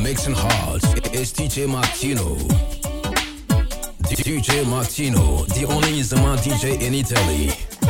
Mixing hard, it's DJ Martino. DJ Martino, the only Zaman DJ in Italy.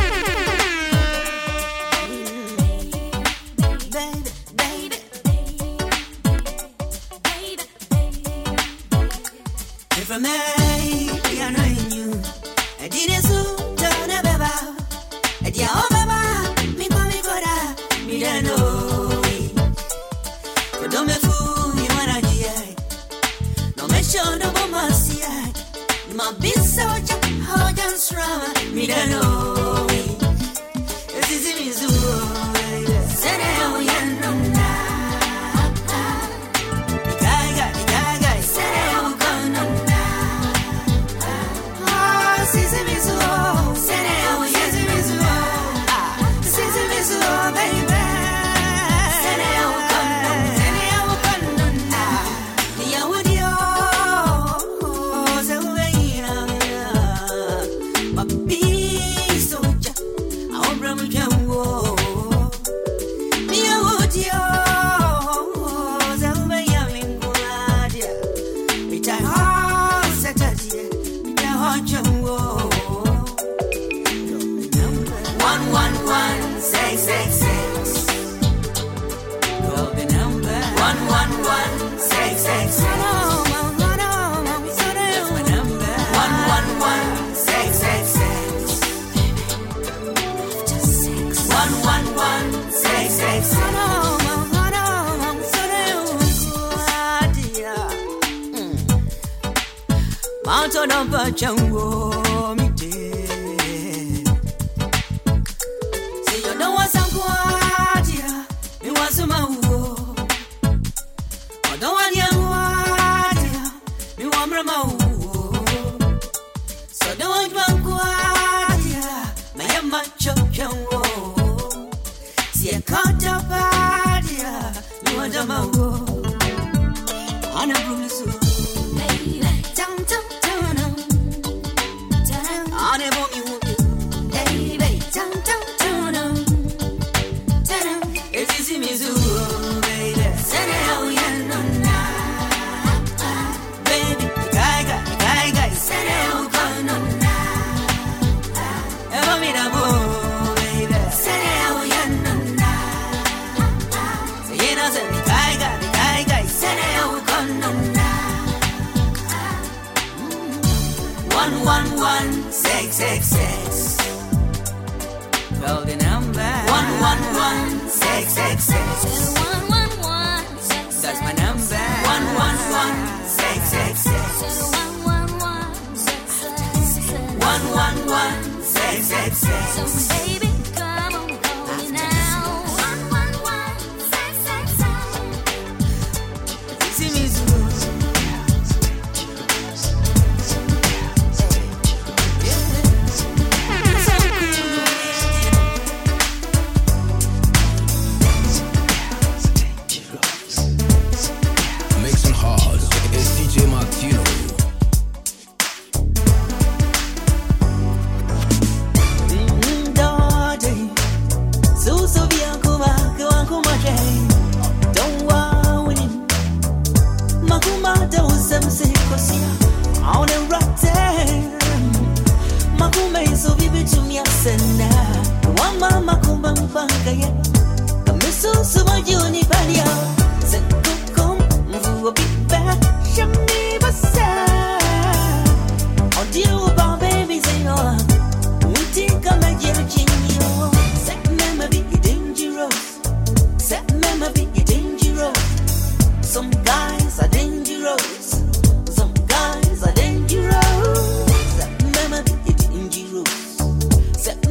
If I may, I know you. I didn't so turn a baba. I did all baba. Me go, me don't know. But don't be fool, you wanna die. No make sure no bomb see. My big soldier, how can strong? Me don't know. This is me zoo. Say that we are no. Mountain of a jungle, me dear. See, you know what's up, Guadia. Me was a mouth. I don't want young Guadia. Me want my mouth. So don't want Guadia. My young macho young woe. See, I can't up Guadia. Me want a mouth. On a bruise. Six. Call the number 111-666. That's my number 111-666. 111-666. So baby, come on, call me now. 111-666. See me soon.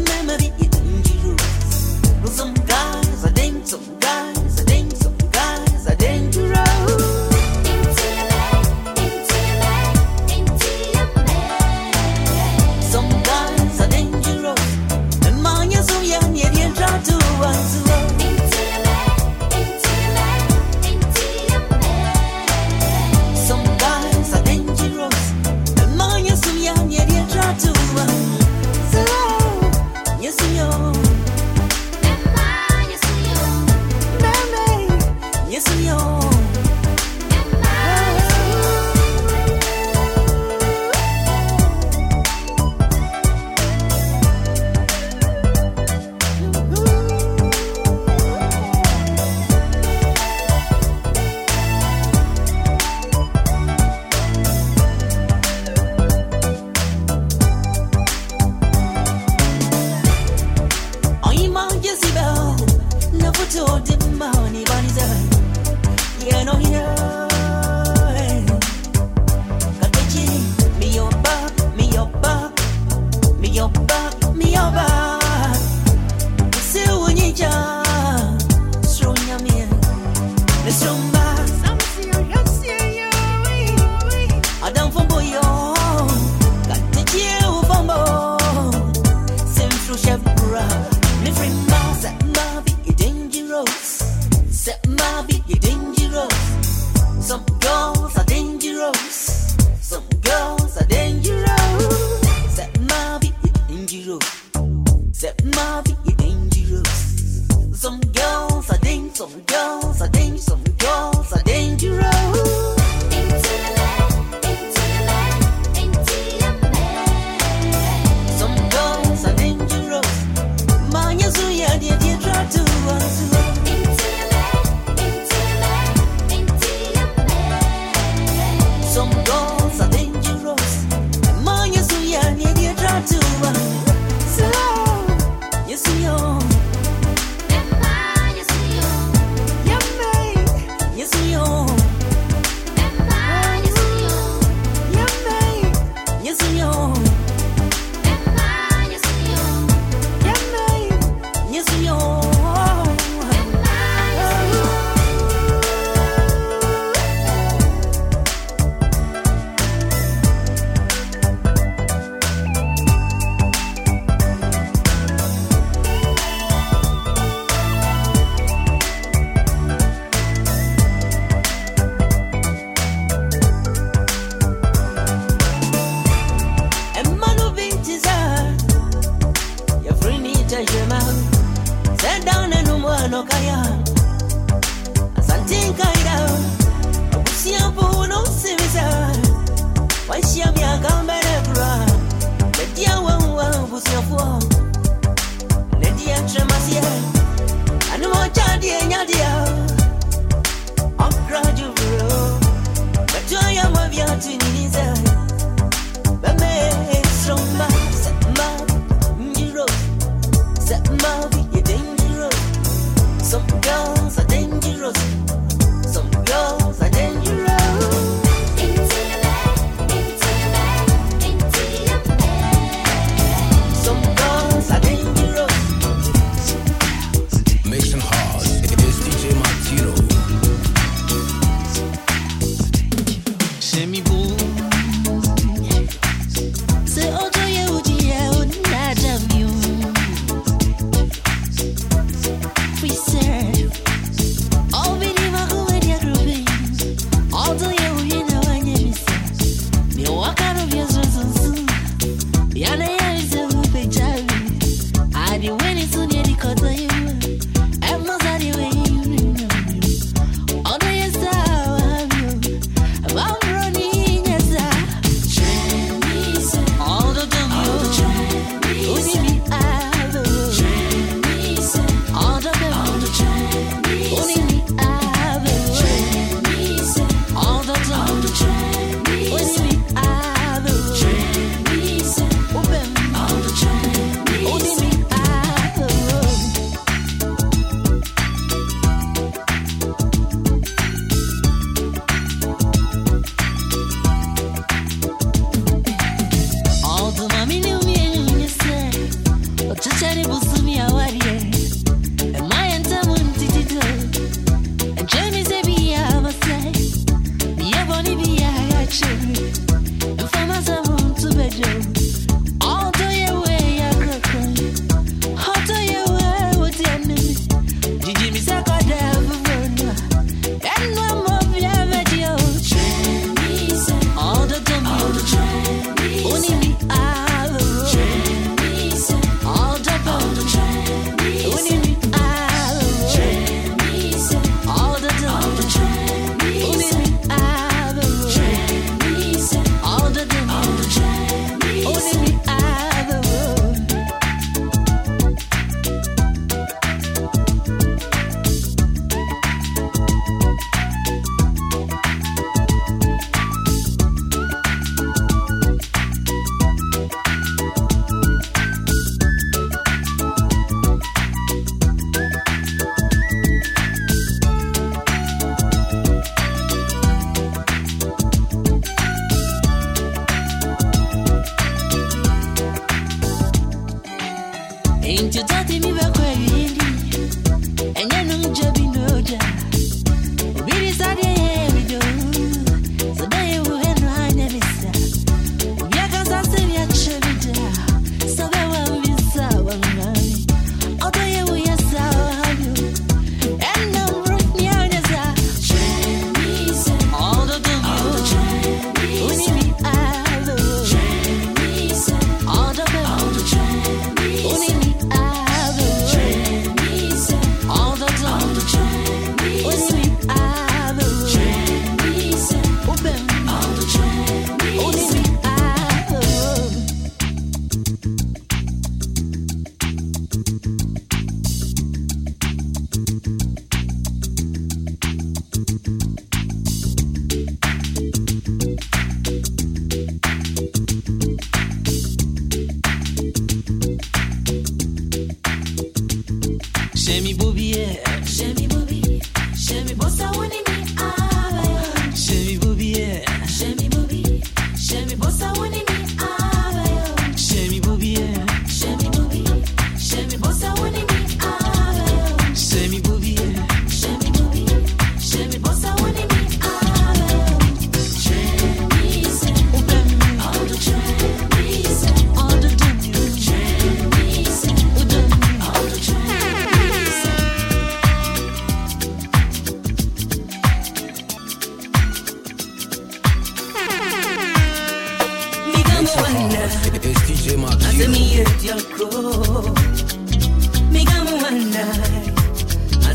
Some guys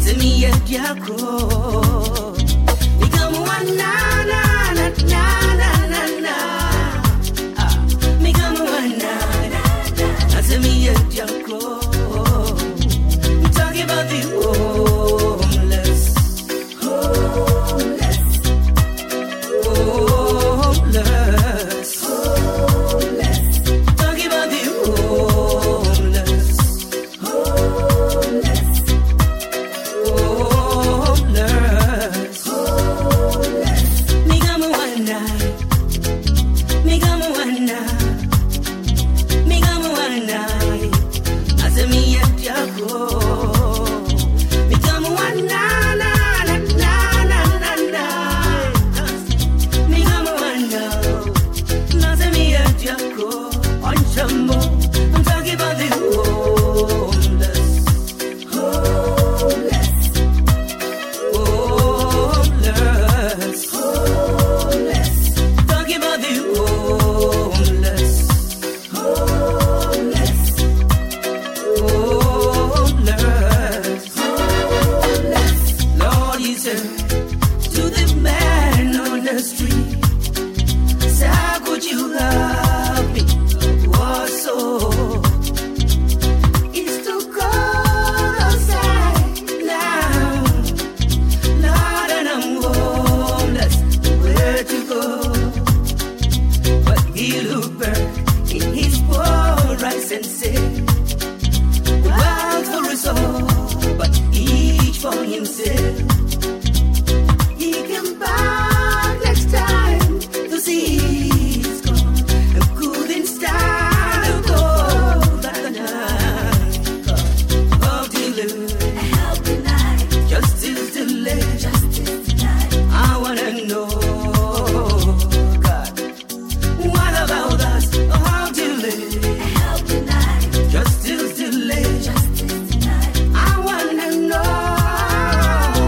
Justice delay. I wanna know.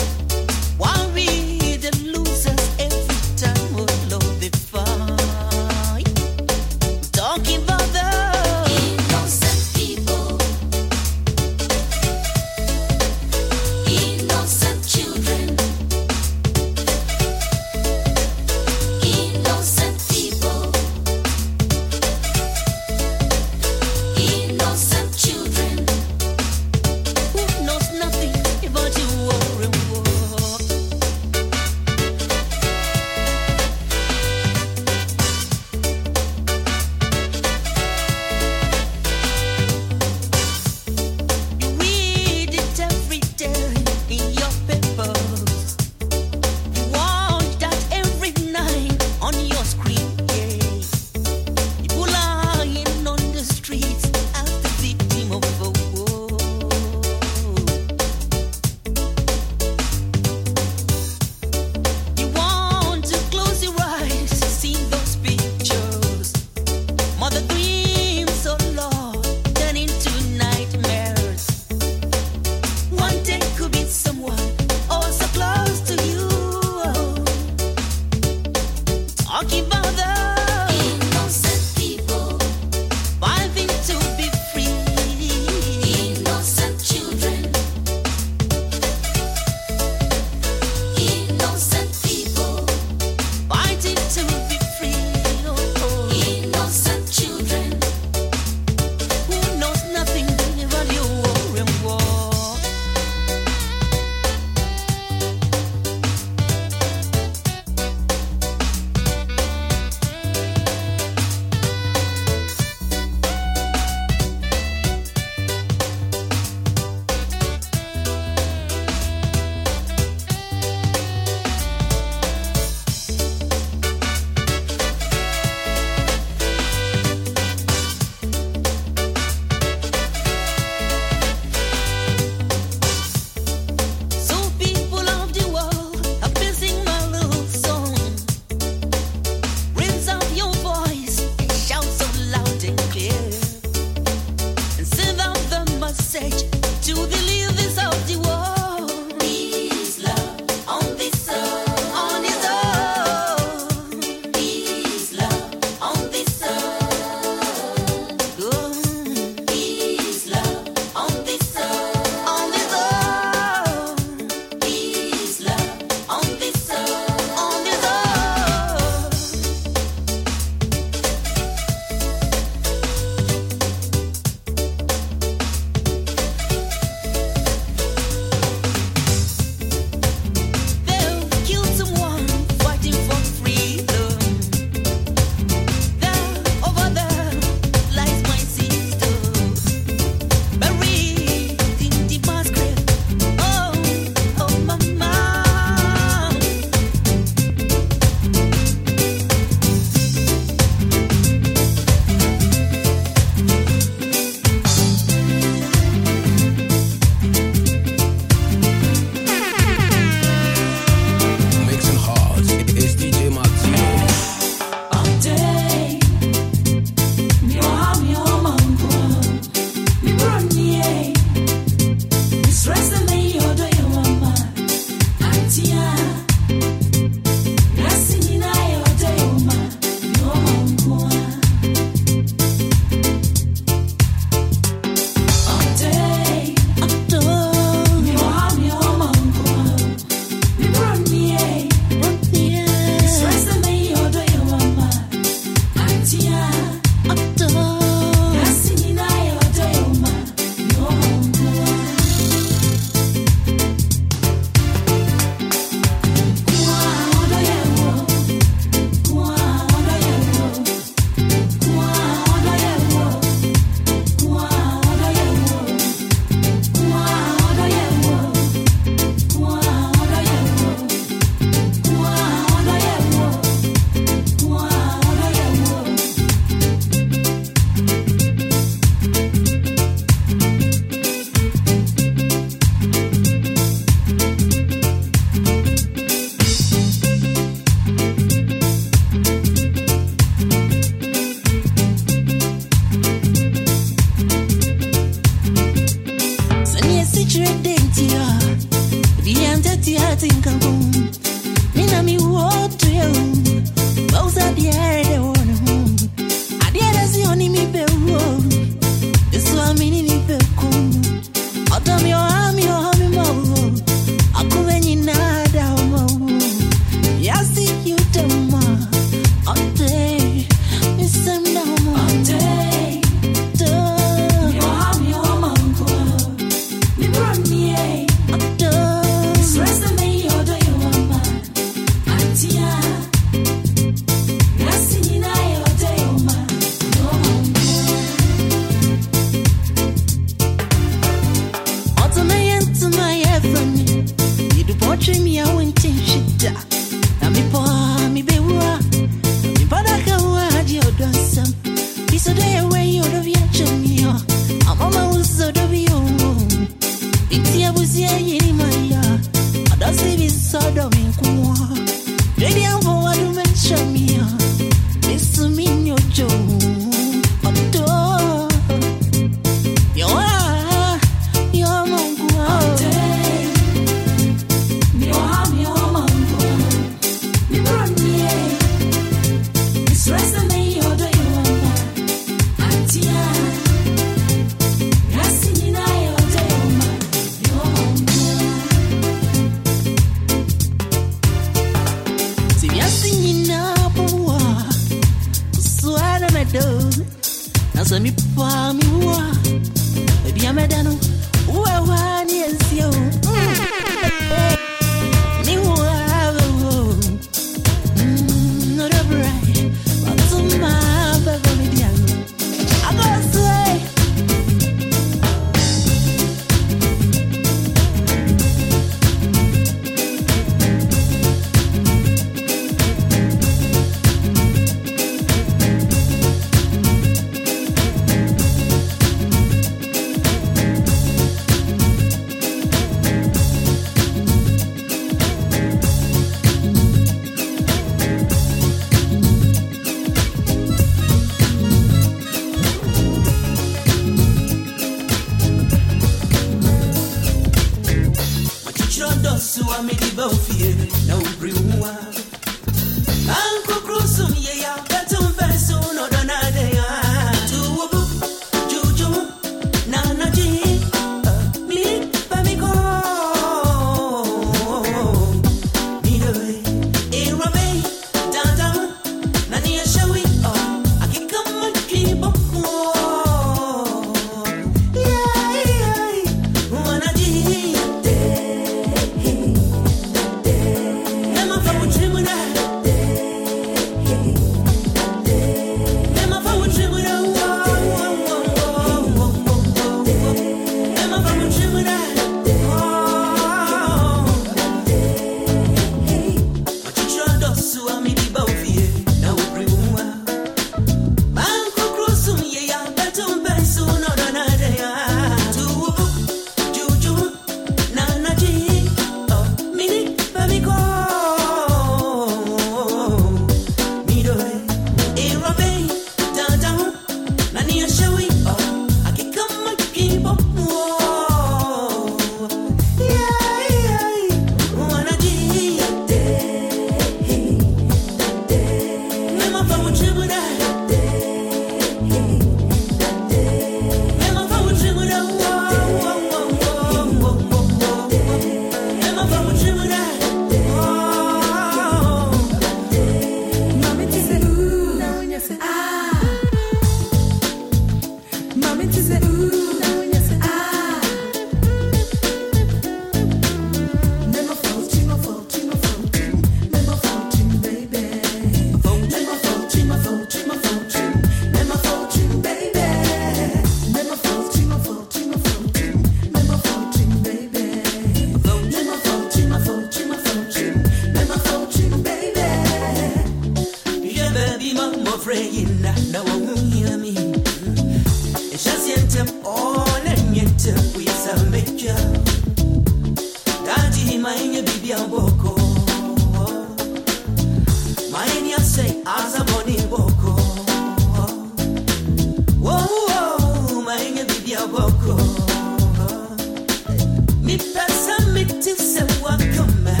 Mi pesa mi tisa wa kama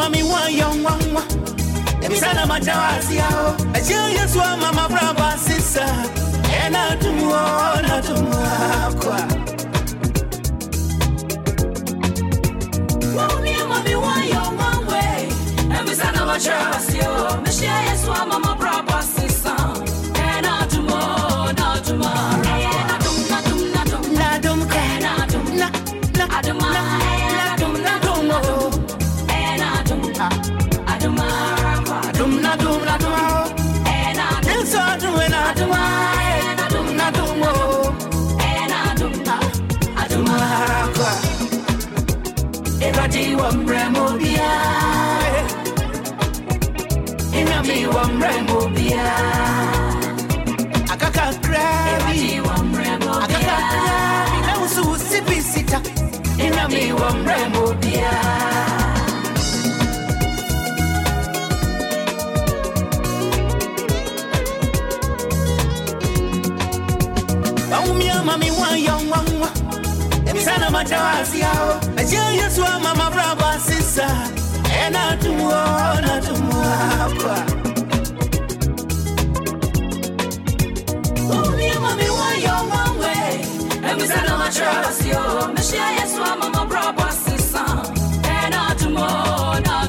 mami wa young one. Emisana majawazi yao. Ajia Yesu mama brava sisa. Ena tumuona kwa. Mami wa young one. Emisana majawazi yao. Meshia Yesu mama brava sisa. Ena tumuona Mami wa young one. Emisana majawazi yao. Ajia Yesu mama brava sisa. Ena tumuona kwa. Mami wa young one. Emisana majawazi yao. Meshia Yesu mama brava sisa. Ena tumuona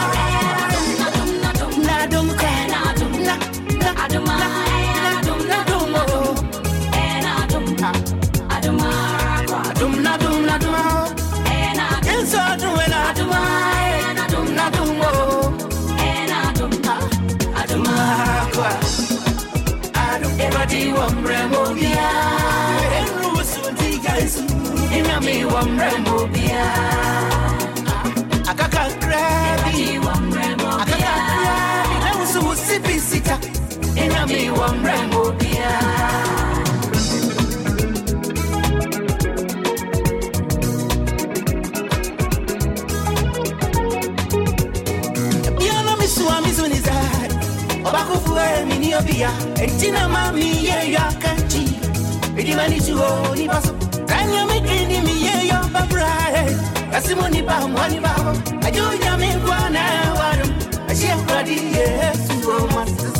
Entina mami ye ya kanchi. Edi mani chuo ni baso. Tanya mikini mi ye yo babrai. Asimoni ba mwani ba. Ajuja mi kwana warum. Ashia kradi Yesu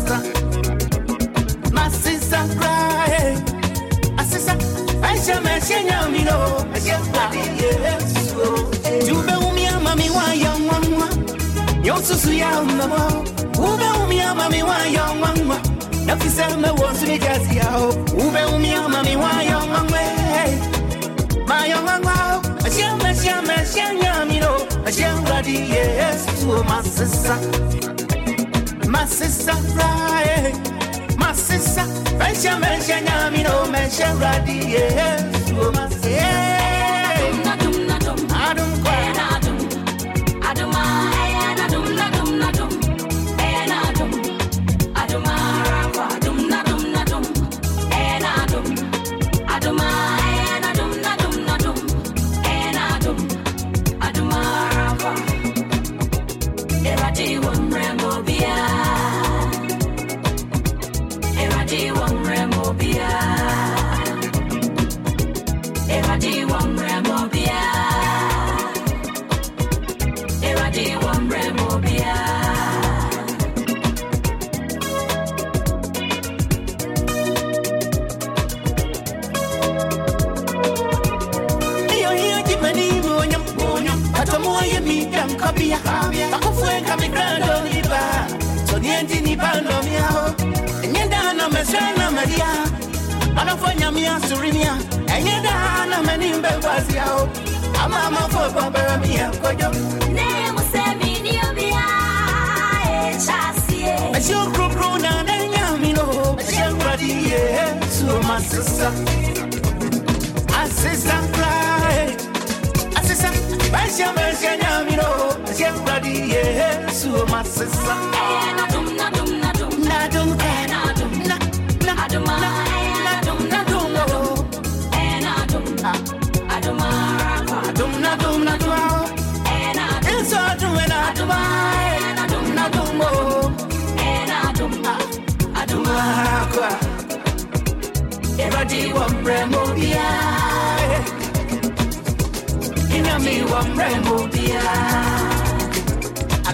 my sister cry. Asisa Aisha meshenya mino. Ashia kradi Yesu. Jube umia mami wa ya mwa. Yosusu ya mwa. Ube umia mami wa ya mwa. Nafisema wosu ni kazi yao. Ube umia mami wa young way. My young wow. Ashia nyamino. Ashia radi Yesu my sister cry. My sister Ashia nyamino. Ashia radi Yesu my sister. Adum kwa Akufuenka migrando niba. Sonienti ni bando miao. Enyenda na mesena maria. Anafanya mia surimia. Enyenda na menimbe wazi yao. Ama mafo bambara mia kojo. Nemo semi ni obia. Chasie. Ashio kru na nenya mino. Ashio radi Yesu my sister. Assistant cry. Assistant. Ashia meshenya mino. Ashia radi Yesu my sister. Everybody want Bremo Bia. Inami want Bremo Bia.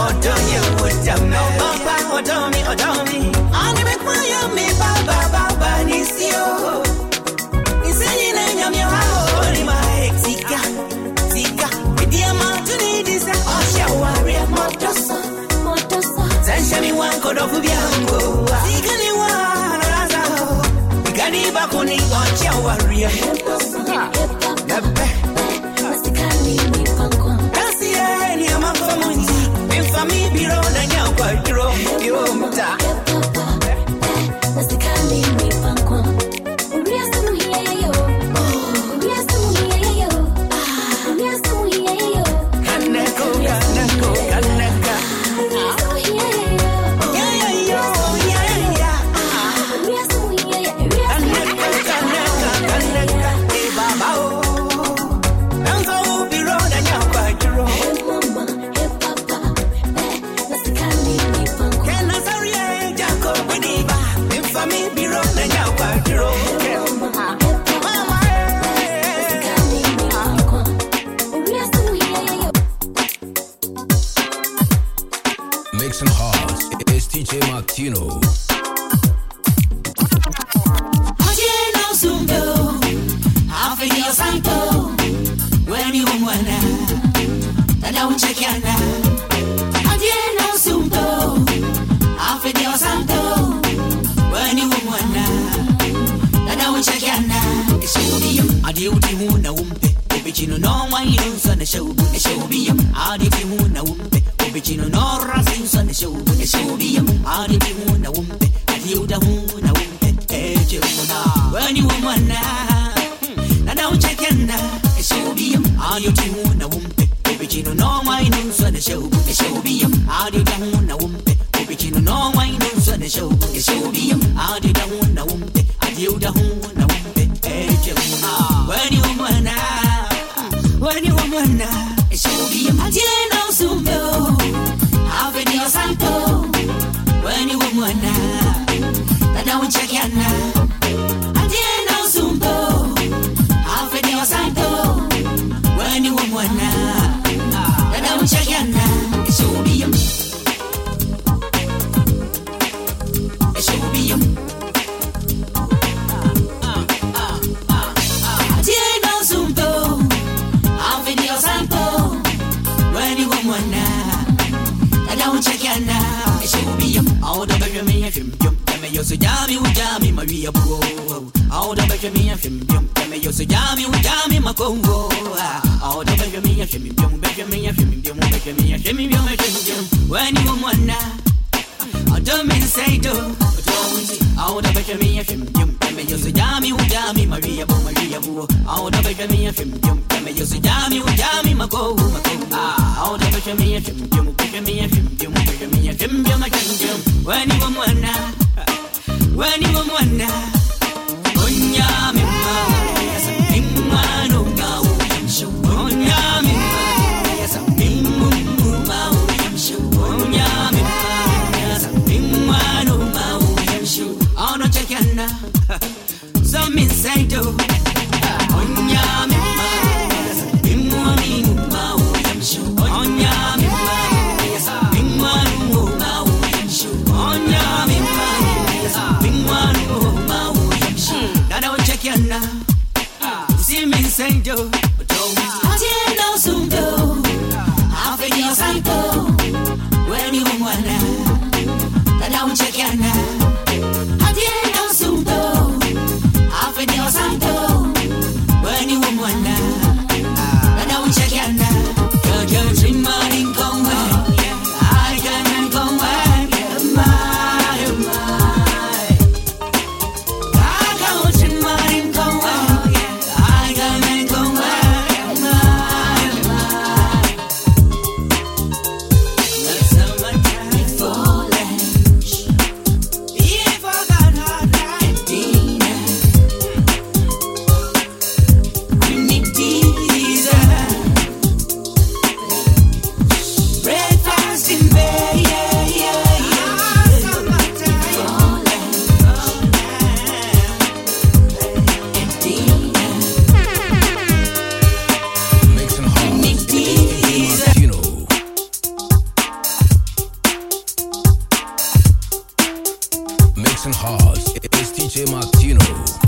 don't you would tell me. Papa, don't me. And me quiet me, Baba, Nisio. Is any name you have my Tika. Dear Martin, this is all your warrior, Motosa. Send me one code of Bianco. Sigani one, Raza. Gani Bakuni, all your warrior. That's the end, I'm a community. If I me be round and you're quite wrong, you're that's the kind of me, Panko. We are still here, yo. We are still here, yo. We are still here, yo. Kaneko. We are still here, yo. Yeah. We are still here, Kaneka. Hey, Baba, I'm so be round and you're quite wrong. Hey, Mama, hey, Papa. That's the kind of me, Panko. Can I sorry, Jacob, we need back. For me, be wrong and you're quite wrong. Mixing hard, it's DJ Martino. When you wanna, that I will check you now. When you wanna, that I will check you now. It should be you. I do you know, Obicino, no one use on the show. It should be you. I do you know, Obicino, no rassings on the show. It should be you. I do you know, I do the moon. When you wanna, that I will check you now. It should be you. I do you know, Obicino, no one use on the show. It should be you. I do the moon. Obicino, no one use on the show. It should be you. I do the moon. I do the moon. When you wanna, it should be you. I didn't know so no. I'll be your santo. When you wanna, that I will check you now. I didn't know so no. I'll be your santo. When you wanna, that I will check you now. It should be you. It should be you. Now, it should be all the better me and him. You say, Jammy, Maria Bro. All the better me and him. You say, Jammy, my Congo. All the better me and him. Better me and him. Better me and him. When you wanna, I don't mean say do. All the better me and him. You say, Jammy, Maria Bro. All the better me and him. You say, Jammy, my Congo. All the better me and him. When you wanna, some inside do. See me say Jackson Hearts. It's DJ Martino.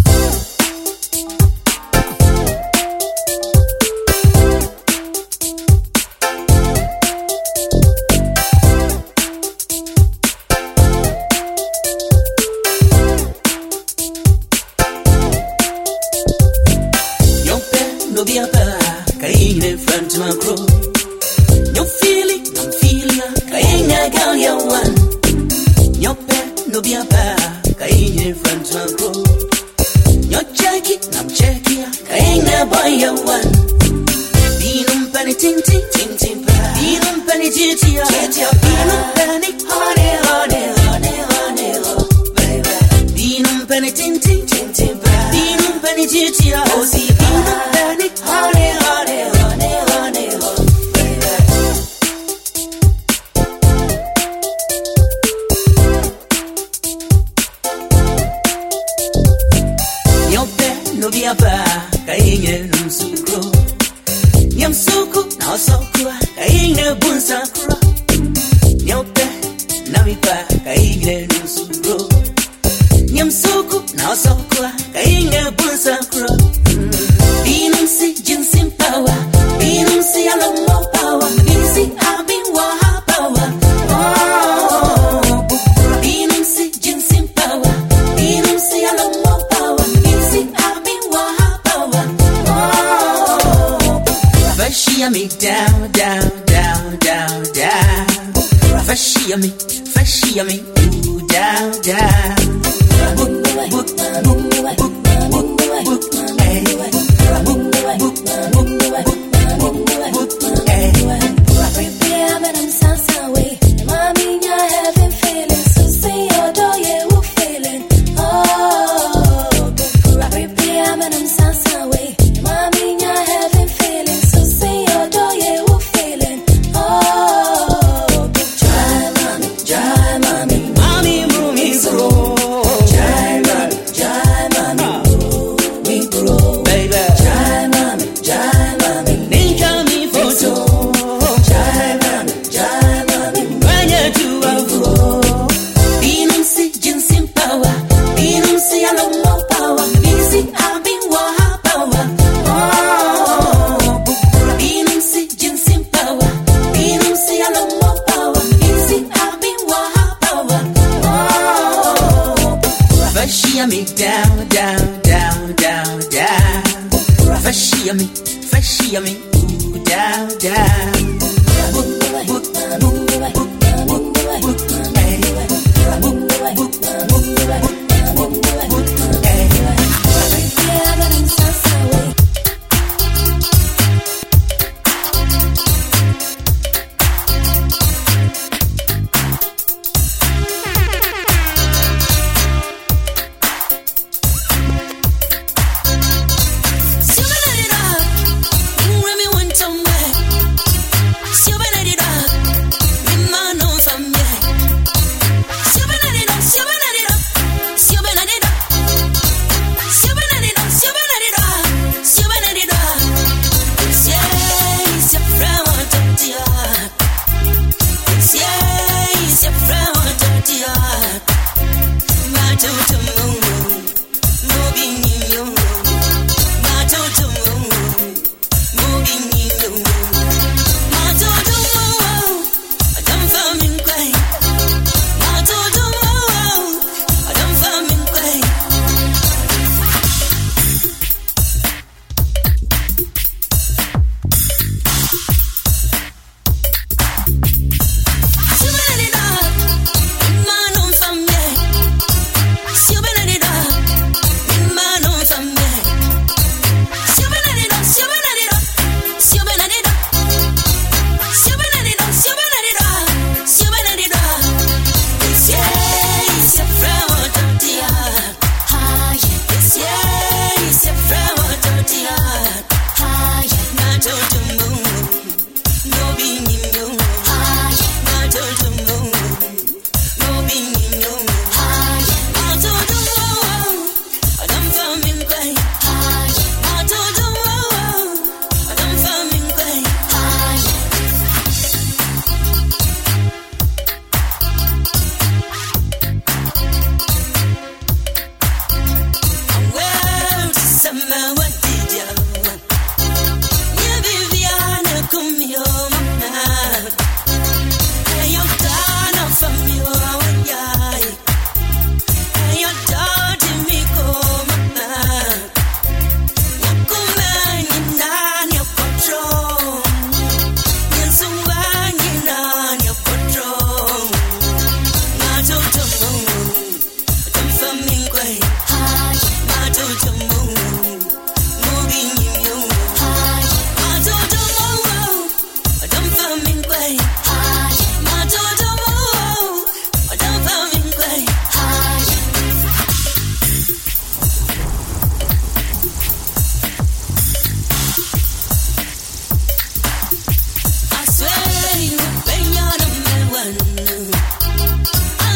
No be a bar, kain in front of my crew. No feeling, I'm feeling, kain a girl you one. Your pet, no be a bar, kain in front of my crew. Your checky, I'm checky, kain a boy you one. Beanum penny ting ting ting ting, beanum penny jitty, beanum penny honey honey honey honey oh baby. Beanum penny ting ting ting ting, beanum penny jitty, oh see beanum penny. Honey, honey, honey, honey, oh, baby. Yope no be a bar, kainye num sukro. Nyam suku na osokwa, kainye bun sakura. Yope na mi pa, kainye num sukro. Nyam suku na osokwa, kainye bun sakura. Binum si jinsim power, binum si alomo power, binum si abin waha power. Oh, binum si jinsim power, binum si alomo power, binum si abin waha power. Oh, fashia me down, down, down, down, down. Fashia me, ooh, down, down. Fashia me, ooh, down, down.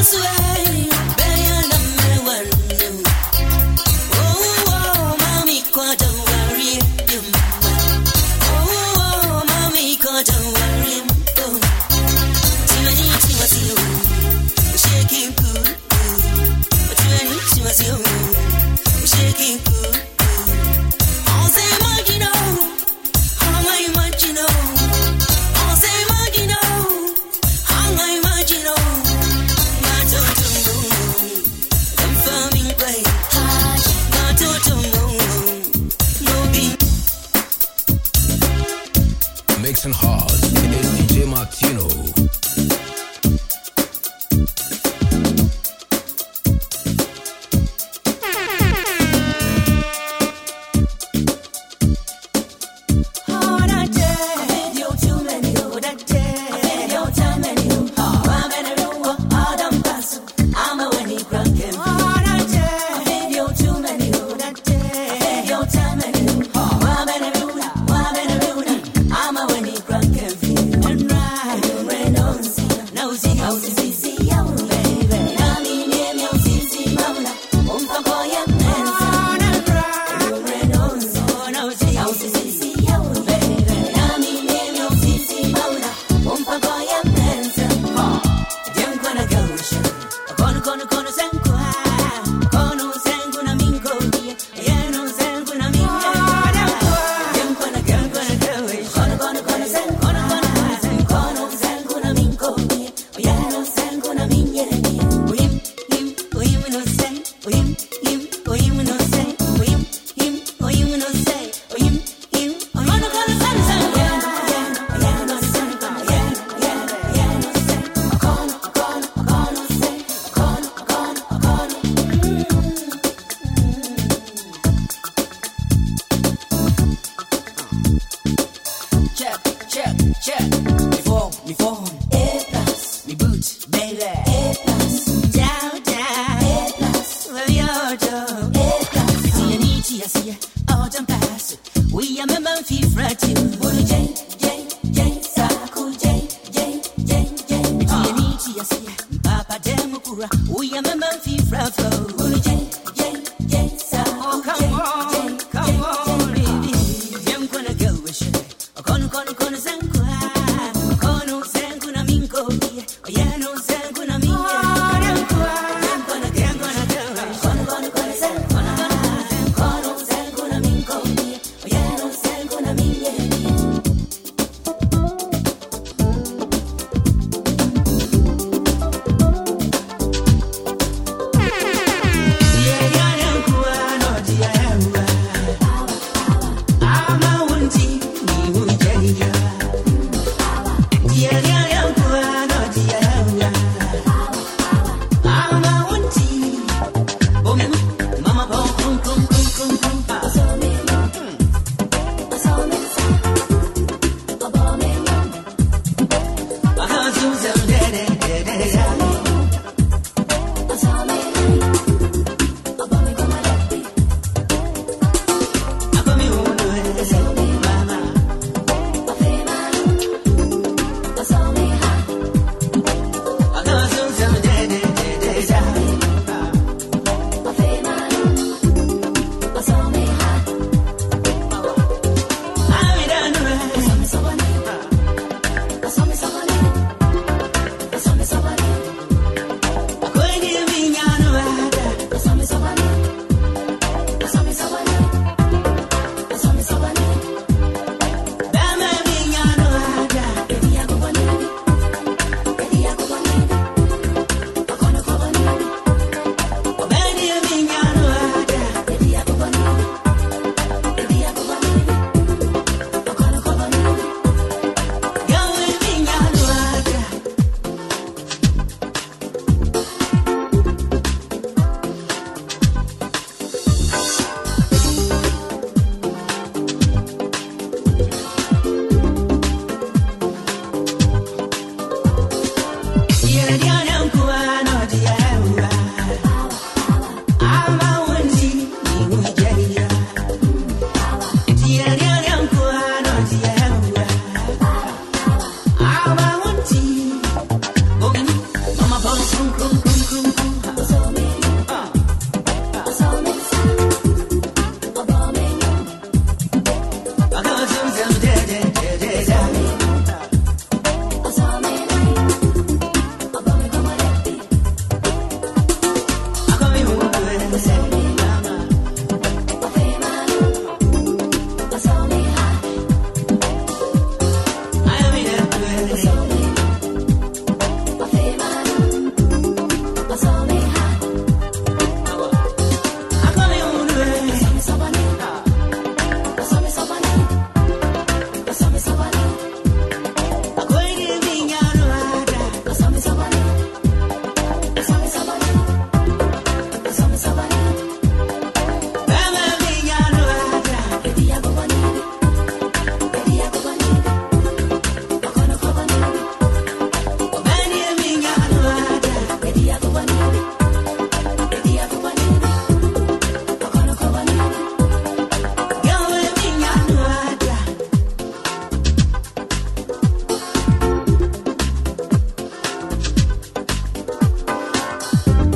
Mixing hard, it is DJ Martino.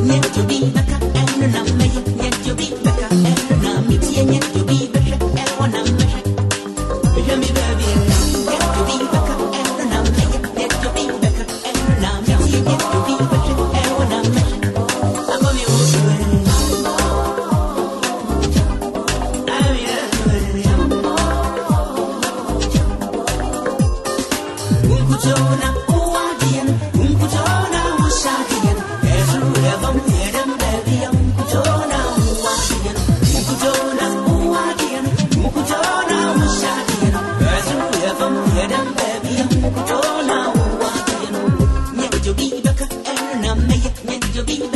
You'll be